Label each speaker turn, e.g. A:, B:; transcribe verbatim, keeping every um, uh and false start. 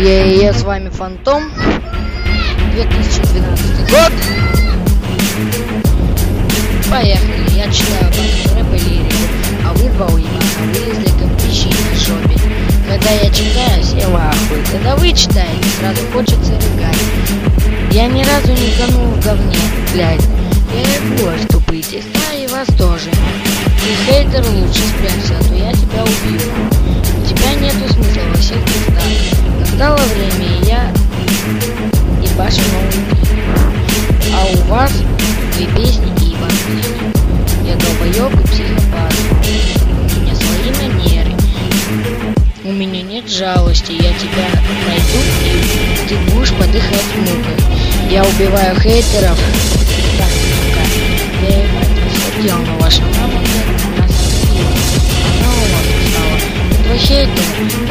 A: Я, я с вами Фантом. две тысячи двенадцатый год. Поехали. Я читаю вам рэп и лирику, а вы два уебана вылезли как пищи на жопе. Когда я читаю, все в ахуе. Когда вы читаете, сразу хочется рыгать. Я ни разу не тонул в говне, блядь. Я и гвоздь тупые текста, и вас тоже. Ты хейтер, лучше спрячься, а то я тебя убью. У тебя нету смысла во всех текстах. Настало время, и я ебашу новый клип. А у вас две песни и ебаные. Я долбоёб и психопат. У меня свои манеры. У меня нет жалости. Я тебя найду, и ты будешь подыхать мукой. Я убиваю хейтеров. Так, сука. Я ебать рассудил, но ваша мама, блядь, нас отбила. Она у вас устала. Твой хейтер